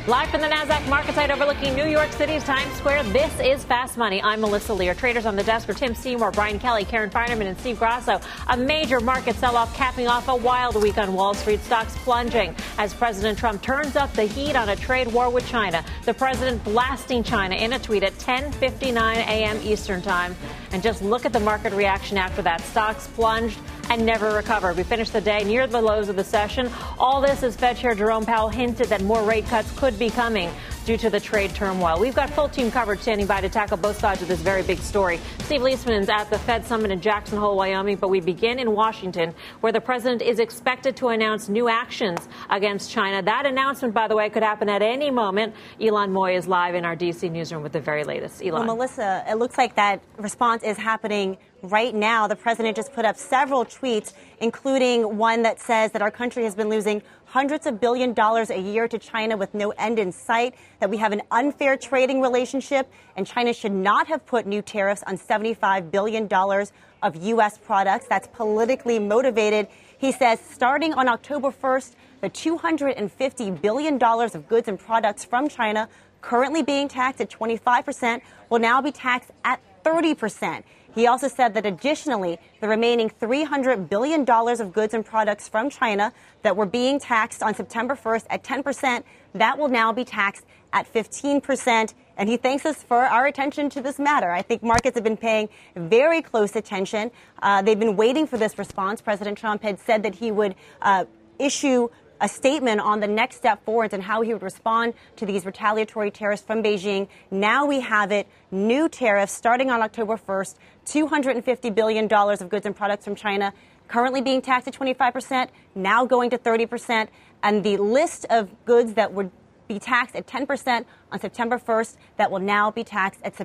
Live from the NASDAQ market site overlooking New York City's Times Square, this is Fast Money. I'm Melissa Lee. Our traders on the desk are Tim Seymour, Brian Kelly, Karen Finerman, and Steve Grasso. A major market sell-off capping off a wild week on Wall Street. Stocks plunging as President Trump turns up the heat on a trade war with China. The president blasting China in a tweet at 10:59 a.m. Eastern Time. And just look at the market reaction after that. Stocks plunged and never recovered. We finished the day near the lows of the session. All this as Fed Chair Jerome Powell hinted that more rate cuts could be coming due to the trade turmoil. We've got full team coverage standing by to tackle both sides of this very big story. Steve Leisman's at the Fed Summit in Jackson Hole, Wyoming, but we begin in Washington, where the president is expected to announce new actions against China. That announcement, by the way, could happen at any moment. Ilan Moy is live in our D.C. newsroom with the very latest. Ilan. Well, Melissa, it looks like that response is happening right now. The president just put up several tweets, including one that says that our country has been losing hundreds of $billions a year to China with no end in sight, that we have an unfair trading relationship, and China should not have put new tariffs on $75 billion of U.S. products. That's politically motivated. He says starting on October 1st, the $250 billion of goods and products from China currently being taxed at 25% will now be taxed at 30%. He also said that additionally, the remaining $300 billion of goods and products from China that were being taxed on September 1st at 10%, that will now be taxed at 15%. And he thanks us for our attention to this matter. I think markets have been paying very close attention. They've been waiting for this response. President Trump had said that he would issue a statement on the next step forwards and how he would respond to these retaliatory tariffs from Beijing. Now we have it. New tariffs starting on October 1st, $250 billion of goods and products from China currently being taxed at 25%, now going to 30%. And the list of goods that would be taxed at 10% on September 1st that will now be taxed at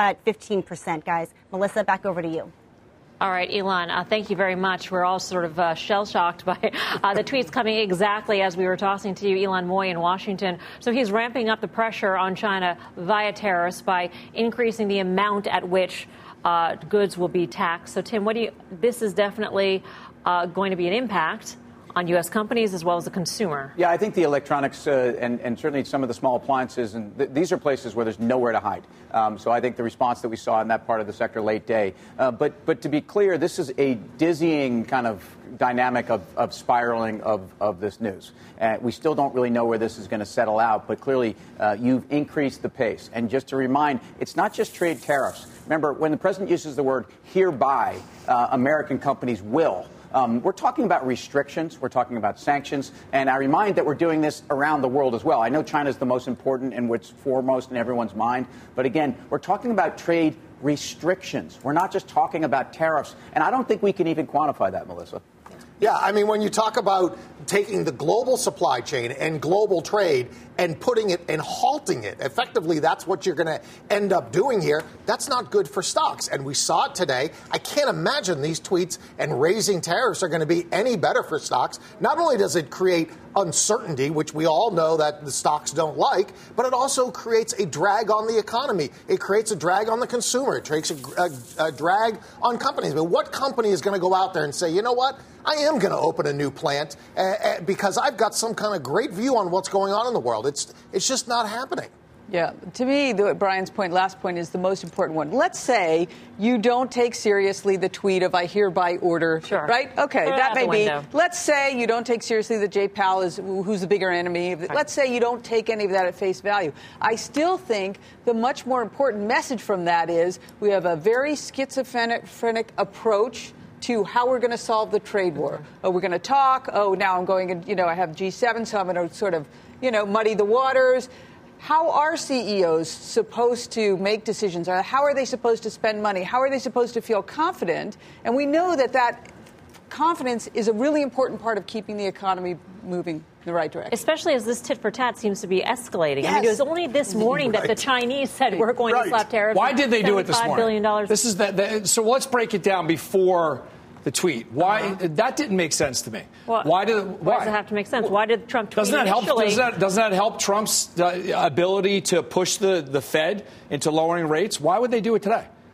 15%, guys. Melissa, back over to you. All right, Ilan, thank you very much. We're all sort of shell-shocked by the tweets coming exactly as we were talking to you, Ilan Moy in Washington. So he's ramping up the pressure on China via tariffs by increasing the amount at which goods will be taxed. So, Tim, this is definitely going to be an impact on U.S. companies as well as the consumer. Yeah, I think the electronics and certainly some of the small appliances, and these are places where there's nowhere to hide. So I think the response that we saw in that part of the sector late day. But to be clear, this is a dizzying kind of dynamic of spiraling of this news. We still don't really know where this is going to settle out, but clearly you've increased the pace. And just to remind, it's not just trade tariffs. Remember, when the president uses the word hereby, American companies will. We're talking about restrictions. We're talking about sanctions. And I remind that we're doing this around the world as well. I know China is the most important and what's foremost in everyone's mind. But again, we're talking about trade restrictions. We're not just talking about tariffs. And I don't think we can even quantify that, Melissa. Yeah, I mean, when you talk about taking the global supply chain and global trade and putting it and halting it, effectively, that's what you're going to end up doing here. That's not good for stocks. And we saw it today. I can't imagine these tweets and raising tariffs are going to be any better for stocks. Not only does it create uncertainty, which we all know that the stocks don't like, but it also creates a drag on the economy. It creates a drag on the consumer. It creates a drag on companies. But what company is going to go out there and say, you know what? I am going to open a new plant because I've got some kind of great view on what's going on in the world. It's just not happening. Yeah. To me, Brian's last point is the most important one. Let's say you don't take seriously the tweet of I hereby order. Sure. Right? Okay. That may be. Let's say you don't take seriously that Jay Powell is who's the bigger enemy. Let's say you don't take any of that at face value. I still think the much more important message from that is we have a very schizophrenic approach to how we're going to solve the trade war. Oh, we're going to talk. Oh, now I'm going and, I have G7, so I'm going to sort of, muddy the waters. How are CEOs supposed to make decisions? How are they supposed to spend money? How are they supposed to feel confident? And we know that confidence is a really important part of keeping the economy moving in the right direction. Especially as this tit for tat seems to be escalating. Yes. I mean, it was only this morning that the Chinese said we're going to slap tariffs. Why did they do it this morning? $5 billion. This is so let's break it down before the tweet. Why that didn't make sense to me. Well, why does it have to make sense? Why did Trump tweet doesn't that help Trump's ability to push the Fed into lowering rates? Why would they do it today?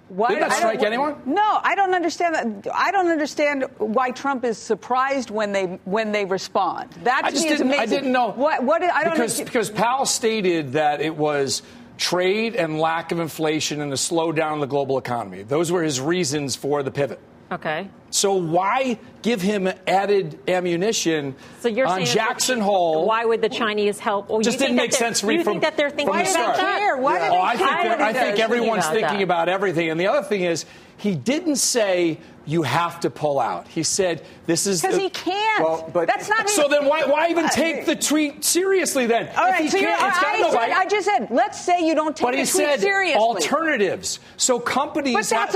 Did that strike anyone? No, I don't understand that. I don't understand why Trump is surprised when they respond. That to me is amazing. I didn't know. I don't because Powell stated that it was trade and lack of inflation and a slowdown in the global economy. Those were his reasons for the pivot. Okay. So why give him added ammunition on Jackson Hole? Why would the Chinese help? Just didn't make sense for me from the start. You think that they're thinking about that? I think everyone's thinking about everything. And the other thing is, he didn't say you have to pull out. He said this is because he can't. Well, but that's not. So then why even take the tweet seriously then? All right. So I just said let's say you don't take the tweet seriously. But he said alternatives. So companies have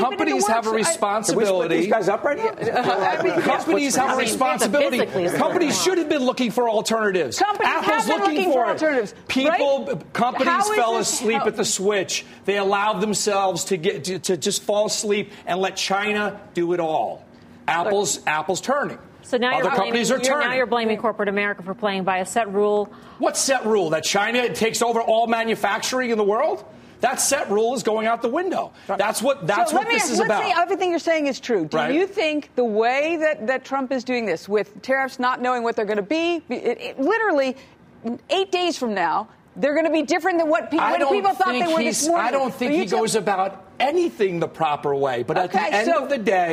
a responsibility. These guys up right now? Companies have a responsibility. Companies should have been looking for alternatives. Apple's looking for alternatives. Companies fell asleep at the switch. They allowed themselves to just fall asleep and let China do it all. Apple's turning. So now other companies are turning. Now you're blaming corporate America for playing by a set rule. What set rule? That China takes over all manufacturing in the world? That set rule is going out the window. That's what this is about. Let's say everything you're saying is true. Do you think the way that Trump is doing this, with tariffs not knowing what they're going to be, literally 8 days from now, they're going to be different than what people thought they were this morning? I don't think he goes about anything the proper way. But at the end of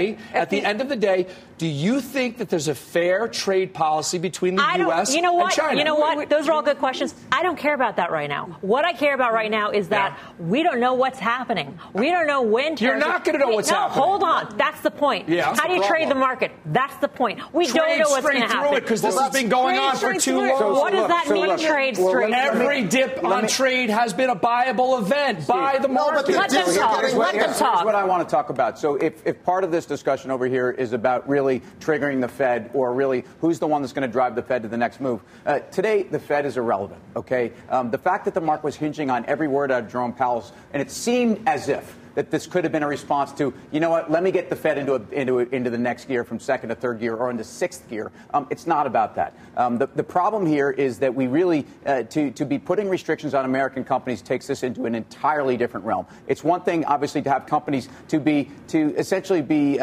the day, do you think that there's a fair trade policy between the U.S. and China? You know what? Those are all good questions. I don't care about that right now. What I care about right now is that we don't know what's happening. We don't know when. You're not going to know what's happening. No, hold on. That's the point. Yeah. How do you trade the market? That's the point. We don't know what's going to happen. Because this has been going on for too long. What does that mean, trade straight? Every dip on trade has been a buyable event. Buy the market. Let them talk. Here's what I want to talk about. So if part of this discussion over here is about really triggering the Fed, or really who's the one that's going to drive the Fed to the next move, today the Fed is irrelevant, okay? The fact that the market was hinging on every word out of Jerome Powell's, and it seemed as if that this could have been a response to, you know what, let me get the Fed into the next gear from second to third gear or into sixth gear. It's not about that. The problem here is that we really, to be putting restrictions on American companies takes this into an entirely different realm. It's one thing, obviously, to have companies to essentially be,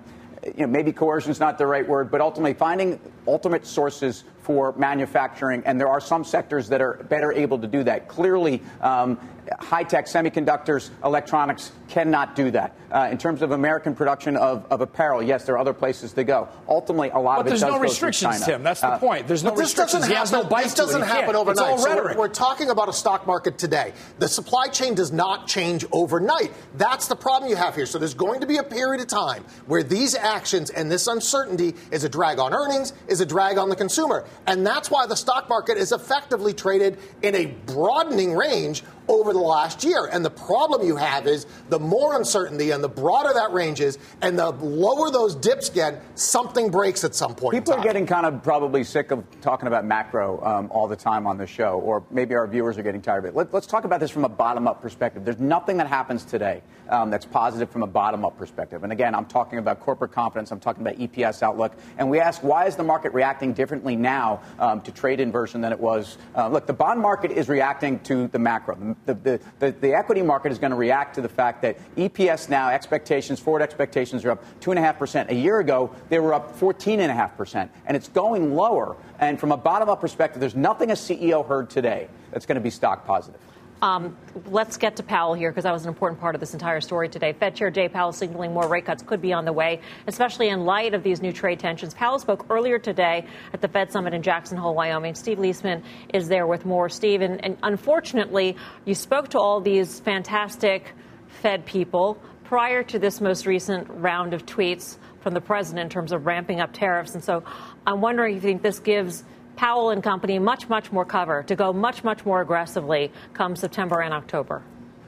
maybe coercion is not the right word, but ultimately finding ultimate sources for manufacturing, and there are some sectors that are better able to do that. Clearly, high-tech semiconductors, electronics cannot do that. In terms of American production of apparel, yes, there are other places to go. Ultimately, a lot of it does go through China. But there's no restrictions, Tim. That's the point. There's no restrictions. He has no bite to it. This doesn't happen overnight. It's all rhetoric. So we're talking about a stock market today. The supply chain does not change overnight. That's the problem you have here. So there's going to be a period of time where these actions and this uncertainty is a drag on earnings, is a drag on the consumer. And that's why the stock market is effectively traded in a broadening range over the last year. And the problem you have is the more uncertainty and the broader that range is and the lower those dips get, something breaks at some point. People are getting kind of probably sick of talking about macro all the time on the show, or maybe our viewers are getting tired of it. Let's talk about this from a bottom-up perspective. There's nothing that happens today that's positive from a bottom-up perspective. And again, I'm talking about corporate confidence. I'm talking about EPS outlook. And we ask, why is the market reacting differently now to trade inversion than it was? Look, the bond market is reacting to the macro. The equity market is going to react to the fact that EPS now forward expectations are up 2.5%. A year ago, they were up 14.5%, and it's going lower. And from a bottom-up perspective, there's nothing a CEO heard today that's going to be stock positive. Let's get to Powell here, because that was an important part of this entire story today. Fed Chair Jay Powell signaling more rate cuts could be on the way, especially in light of these new trade tensions. Powell spoke earlier today at the Fed Summit in Jackson Hole, Wyoming. Steve Leisman is there with more. Steve, and unfortunately, you spoke to all these fantastic Fed people prior to this most recent round of tweets from the president in terms of ramping up tariffs. And so I'm wondering if you think this gives Powell and company much more cover to go much more aggressively come September and October.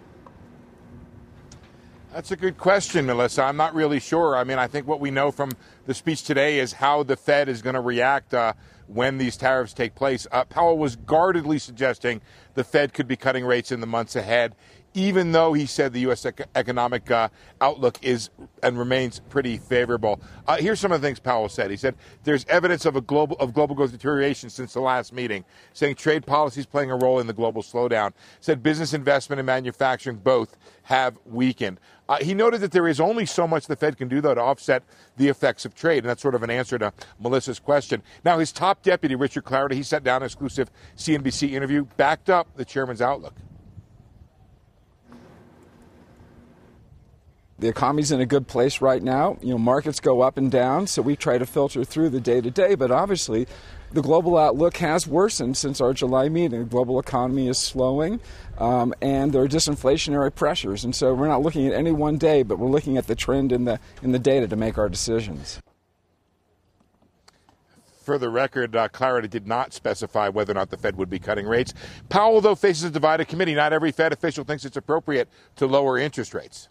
That's a good question, Melissa. I'm not really sure. I mean, I think what we know from the speech today is how the Fed is going to react when these tariffs take place. Powell was guardedly suggesting the Fed could be cutting rates in the months ahead even though he said the U.S. economic outlook is and remains pretty favorable. Here's some of the things Powell said. He said there's evidence of global growth deterioration since the last meeting, saying trade policies playing a role in the global slowdown. Said business investment and manufacturing both have weakened. He noted that there is only so much the Fed can do, though, to offset the effects of trade. And that's sort of an answer to Melissa's question. Now, his top deputy, Richard Clarida, he sat down an exclusive CNBC interview, backed up the chairman's outlook. The economy's in a good place right now. Markets go up and down, so we try to filter through the day-to-day. But obviously, the global outlook has worsened since our July meeting. The global economy is slowing, and there are disinflationary pressures. And so we're not looking at any one day, but we're looking at the trend in the data to make our decisions. For the record, Clarida did not specify whether or not the Fed would be cutting rates. Powell, though, faces a divided committee. Not every Fed official thinks it's appropriate to lower interest rates.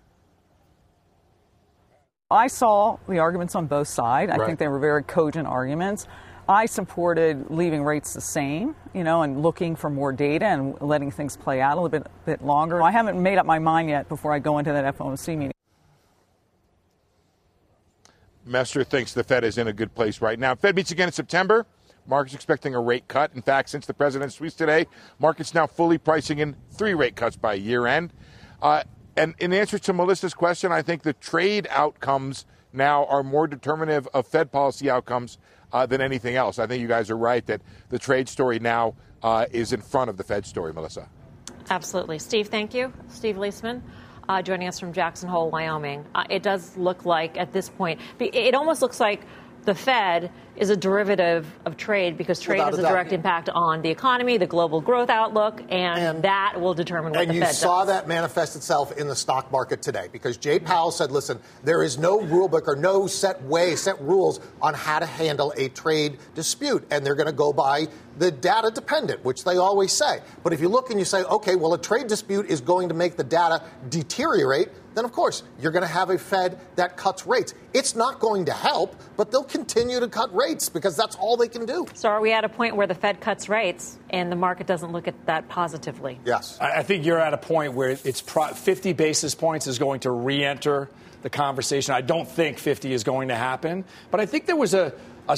I saw the arguments on both sides. I think they were very cogent arguments. I supported leaving rates the same, and looking for more data and letting things play out a little bit longer. I haven't made up my mind yet before I go into that FOMC meeting. Messer thinks the Fed is in a good place right now. Fed meets again in September. Markets expecting a rate cut. In fact, since the president's speech today, markets now fully pricing in 3 rate cuts by year end. And in answer to Melissa's question, I think the trade outcomes now are more determinative of Fed policy outcomes than anything else. I think you guys are right that the trade story now is in front of the Fed story, Melissa. Absolutely. Steve, thank you. Steve Leisman, joining us from Jackson Hole, Wyoming. It does look like at this point, it almost looks like the Fed is a derivative of trade because trade has a direct impact on the economy, the global growth outlook, and that will determine what the Fed does. And you saw that manifest itself in the stock market today because Jay Powell said, listen, there is no rule book or no set rules on how to handle a trade dispute. And they're going to go by the data dependent, which they always say. But if you look and you say, okay, well, a trade dispute is going to make the data deteriorate, then, of course, you're going to have a Fed that cuts rates. It's not going to help, but they'll continue to cut rates because that's all they can do. So are we at a point where the Fed cuts rates and the market doesn't look at that positively? Yes. I think you're at a point where it's 50 basis points is going to re-enter the conversation. I don't think 50 is going to happen, but I think there was a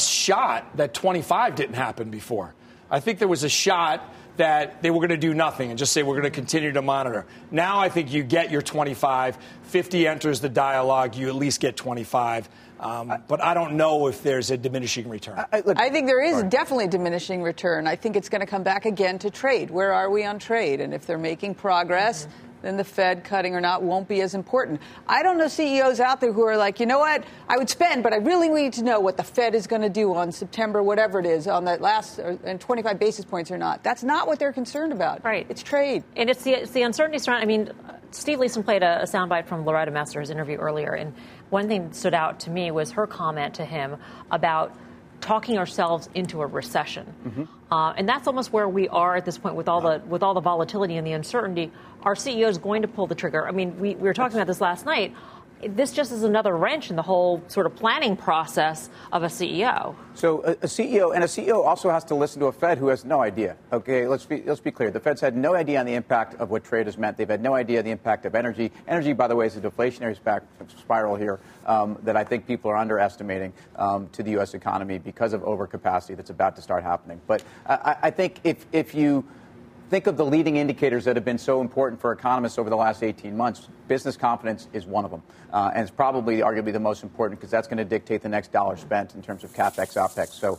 shot that 25 didn't happen before. I think there was a shot that they were going to do nothing and just say we're going to continue to monitor. Now I think you get your 25. 50 enters the dialogue. You at least get 25. But I don't know if there's a diminishing return. I think there is definitely a diminishing return. I think it's going to come back again to trade. Where are we on trade? And if they're making progress, then the Fed cutting or not won't be as important. I don't know CEOs out there who are like, you know what, I would spend, but I really need to know what the Fed is going to do on September, whatever it is, on that last and 25 basis points or not. That's not what they're concerned about. Right. It's trade. And it's the uncertainty surrounding. I mean, Steve Leeson played a soundbite from Loretta Messer's interview earlier, and one thing that stood out to me was her comment to him about talking ourselves into a recession. And that's almost where we are at this point with all the volatility and the uncertainty. Our CEO is going to pull the trigger. I mean, we were talking about this last night. This just is another wrench in the whole sort of planning process of a CEO. So a CEO also has to listen to a Fed who has no idea. Okay, let's be clear. The Fed's had no idea on the impact of what trade has meant. They've had no idea the impact of energy. Energy, by the way, is a deflationary spiral here that I think people are underestimating to the U.S. economy because of overcapacity that's about to start happening. But I think if you think of the leading indicators that have been so important for economists over the last 18 months, business confidence is one of them. And it's probably arguably the most important because that's going to dictate the next dollar spent in terms of CapEx, OpEx. So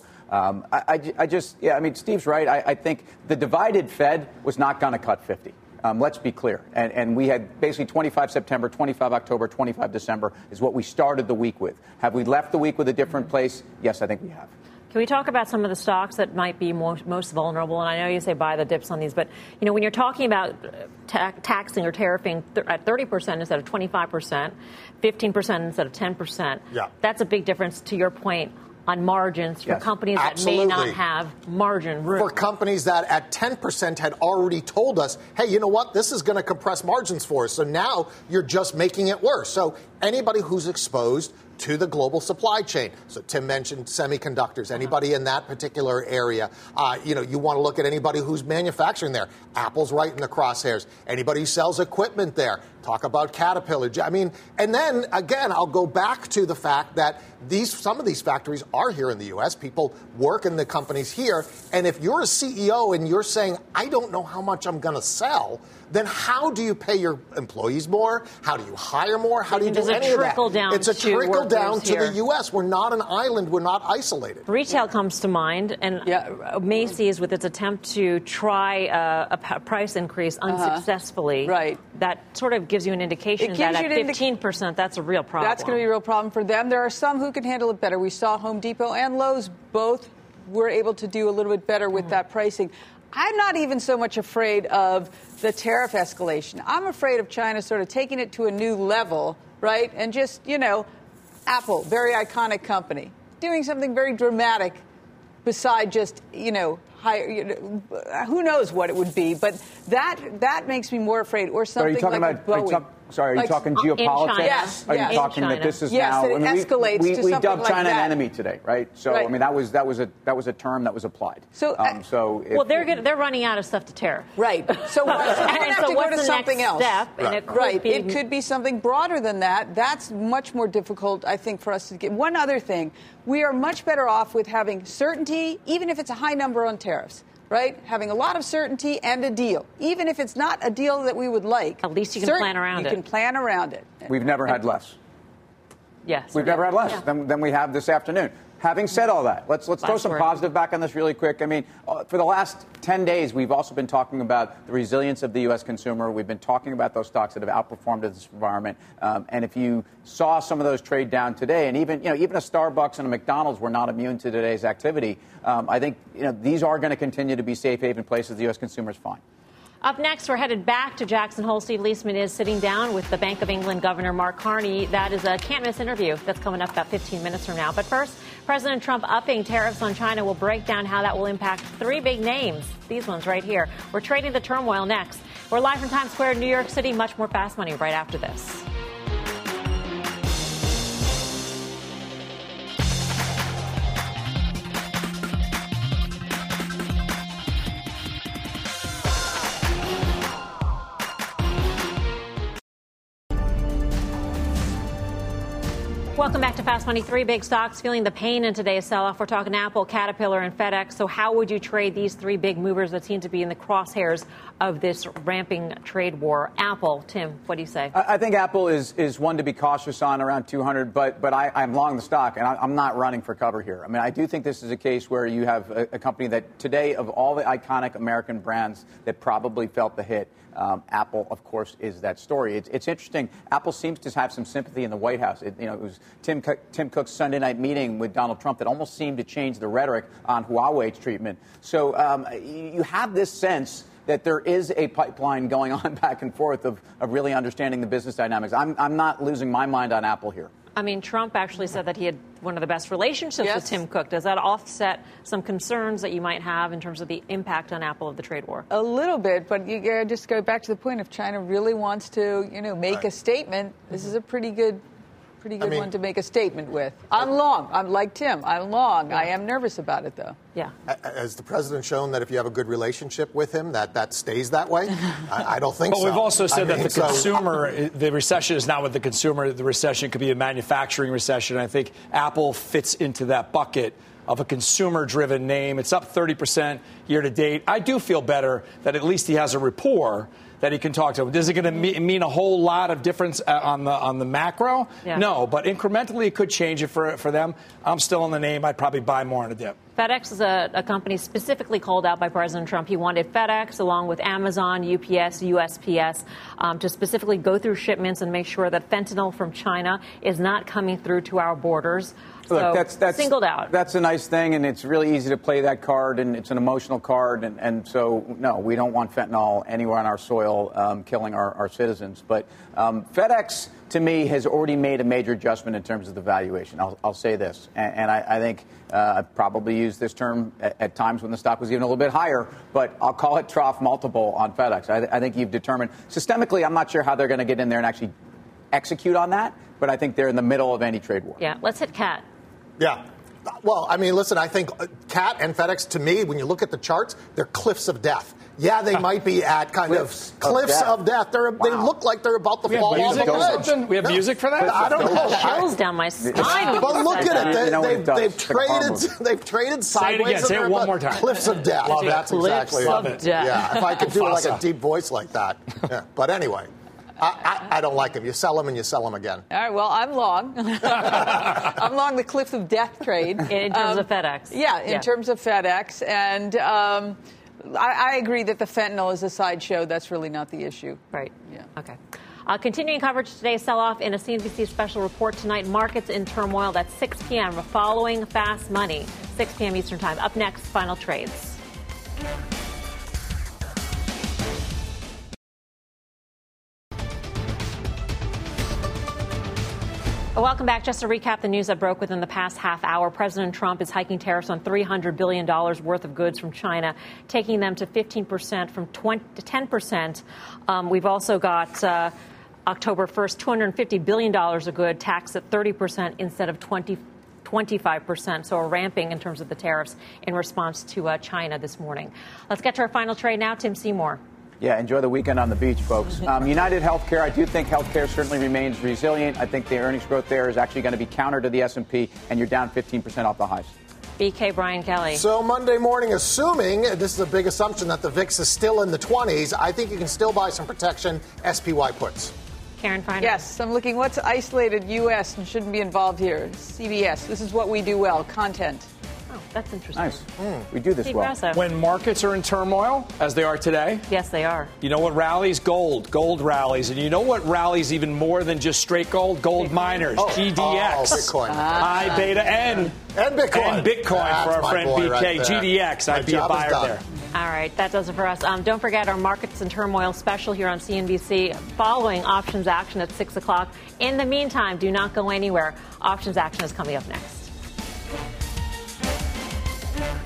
I mean, Steve's right. I think the divided Fed was not going to cut 50. Let's be clear. And we had basically 25 September, 25 October, 25 December is what we started the week with. Have we left the week with a different place? Yes, I think we have. Can we talk about some of the stocks that might be most vulnerable? And I know you say buy the dips on these, but when you're talking about taxing or tariffing at 30% instead of 25%, 15% instead of 10%, that's a big difference, to your point, on margins for companies that may not have margin room. For companies that at 10% had already told us, hey, you know what, this is going to compress margins for us. So now you're just making it worse. So anybody who's exposed to the global supply chain. So Tim mentioned semiconductors. Anybody in that particular area, you want to look at anybody who's manufacturing there. Apple's right in the crosshairs. Anybody who sells equipment there. Talk about Caterpillar. I mean, and then again, I'll go back to the fact that some of these factories are here in the U.S. People work in the companies here. And if you're a CEO and you're saying, I don't know how much I'm going to sell, then how do you pay your employees more? How do you hire more? How do you do any of that? It's a trickle down to the U.S. We're not an island. We're not isolated. Retail comes to mind, and Macy's, with its attempt to try a price increase unsuccessfully, right? That sort of gives you an indication that at 15%, that's a real problem. That's going to be a real problem for them. There are some who can handle it better. We saw Home Depot and Lowe's both were able to do a little bit better with that pricing. I'm not even so much afraid of the tariff escalation. I'm afraid of China sort of taking it to a new level, right? And just, Apple, very iconic company, doing something very dramatic beside just, higher, who knows what it would be. But that makes me more afraid. Or something like Boeing. Are you talking geopolitics? Yes. Are you talking that this is now? That it escalates to something we dubbed like China that. an enemy today, right? So right. I mean that was a term that was applied. They're running out of stuff to tariff. Right. So we're going to have to go to something else. Step, It could be something broader than that. That's much more difficult, I think, for us to get. One other thing, we are much better off with having certainty, even if it's a high number on tariffs. Right? Having a lot of certainty and a deal. Even if it's not a deal that we would like. At least you can plan around it. You can plan around it. We've never had less. Yes. We've never had less than we have this afternoon. Having said all that, let's throw some positive back on this really quick. I mean, for the last 10 days, we've also been talking about the resilience of the U.S. consumer. We've been talking about those stocks that have outperformed in this environment. And if you saw some of those trade down today, and even a Starbucks and a McDonald's were not immune to today's activity, I think these are going to continue to be safe haven places the U.S. consumer is fine. Up next, we're headed back to Jackson Hole. Steve Leisman is sitting down with the Bank of England Governor Mark Carney. That is a can't-miss interview that's coming up about 15 minutes from now. But first, President Trump upping tariffs on China. Will break down how that will impact three big names. These ones right here. We're trading the turmoil next. We're live from Times Square in New York City. Much more Fast Money right after this. Welcome back to Fast Money. Three big stocks feeling the pain in today's sell-off. We're talking Apple, Caterpillar, and FedEx. So how would you trade these three big movers that seem to be in the crosshairs of this ramping trade war? Apple, Tim, what do you say? I think Apple is one to be cautious on around 200, but I'm long the stock, and I'm not running for cover here. I mean, I do think this is a case where you have a company that today, of all the iconic American brands that probably felt the hit, Apple, of course, is that story. It's interesting. Apple seems to have some sympathy in the White House. It was Tim Cook's Sunday night meeting with Donald Trump that almost seemed to change the rhetoric on Huawei's treatment. So you have this sense that there is a pipeline going on back and forth of really understanding the business dynamics. I'm not losing my mind on Apple here. I mean, Trump actually said that he had one of the best relationships with Tim Cook. Does that offset some concerns that you might have in terms of the impact on Apple of the trade war? A little bit, but you just go back to the point. If China really wants to, make a statement, this is a pretty good one to make a statement with. I'm long. I'm like Tim. I'm long. I am nervous about it, though. Yeah. Has the president shown that if you have a good relationship with him, that stays that way? I don't think so. But we've also said that the consumer, the recession is not with the consumer. The recession could be a manufacturing recession. I think Apple fits into that bucket of a consumer-driven name. It's up 30% year to date. I do feel better that at least he has a rapport that he can talk to. Is it going to mean a whole lot of difference on the macro? Yeah. No, but incrementally it could change it for them. I'm still on the name. I'd probably buy more on a dip. FedEx is a company specifically called out by President Trump. He wanted FedEx, along with Amazon, UPS, USPS, to specifically go through shipments and make sure that fentanyl from China is not coming through to our borders. Look, so that's singled out. That's a nice thing, and it's really easy to play that card, and it's an emotional card. And so, no, we don't want fentanyl anywhere on our soil killing our citizens. But FedEx, to me, has already made a major adjustment in terms of the valuation. I'll say this, and I think I've probably used this term at times when the stock was even a little bit higher, but I'll call it trough multiple on FedEx. I think you've determined systemically, I'm not sure how they're going to get in there and actually execute on that, but I think they're in the middle of any trade war. Yeah, let's hit Cat. Yeah. Well, I mean, listen, I think Cat and FedEx, to me, when you look at the charts, they're cliffs of death. Yeah, they might be at cliffs of death. They look like they're about to fall off the edge. We have music for that? I don't know. Chills down my spine. But look at it. They've traded sideways. Say it one more time. Cliffs of death. That's exactly it. Yeah, if I could do like a deep voice like that. Yeah. But anyway. I don't like them. You sell them and you sell them again. All right, well, I'm long. I'm long the cliff of death trade. In terms of FedEx. Yeah, in terms of FedEx. And I agree that the fentanyl is a sideshow. That's really not the issue. Right. Yeah. Okay. Continuing coverage today's sell-off in a CNBC special report tonight. Markets in turmoil. That's 6 p.m. following Fast Money. 6 p.m. Eastern Time. Up next, final trades. Welcome back. Just to recap the news that broke within the past half hour, President Trump is hiking tariffs on $300 billion worth of goods from China, taking them to 15% from 10%. We've also got October 1st, $250 billion of good taxed at 30% instead of 25%. So a ramping in terms of the tariffs in response to China this morning. Let's get to our final trade now. Tim Seymour. Yeah, enjoy the weekend on the beach, folks. United Healthcare, I do think healthcare certainly remains resilient. I think the earnings growth there is actually going to be counter to the S&P, and you're down 15% off the highs. BK, Brian Kelly. So Monday morning, assuming, this is a big assumption, that the VIX is still in the 20s, I think you can still buy some protection SPY puts. Karen Feiner. Yes, I'm looking what's isolated U.S. and shouldn't be involved here. CBS, this is what we do well, content. Oh, that's interesting. Nice. We do this well. When markets are in turmoil, as they are today. Yes, they are. You know what rallies? Gold. Gold rallies. And you know what rallies even more than just straight gold? Gold miners. GDX. Bitcoin. High beta and Bitcoin. And Bitcoin for our friend BK. Right GDX. I'd be a buyer there. All right, that does it for us. Don't forget our Markets in Turmoil special here on CNBC following options action at 6 o'clock. In the meantime, do not go anywhere. Options action is coming up next.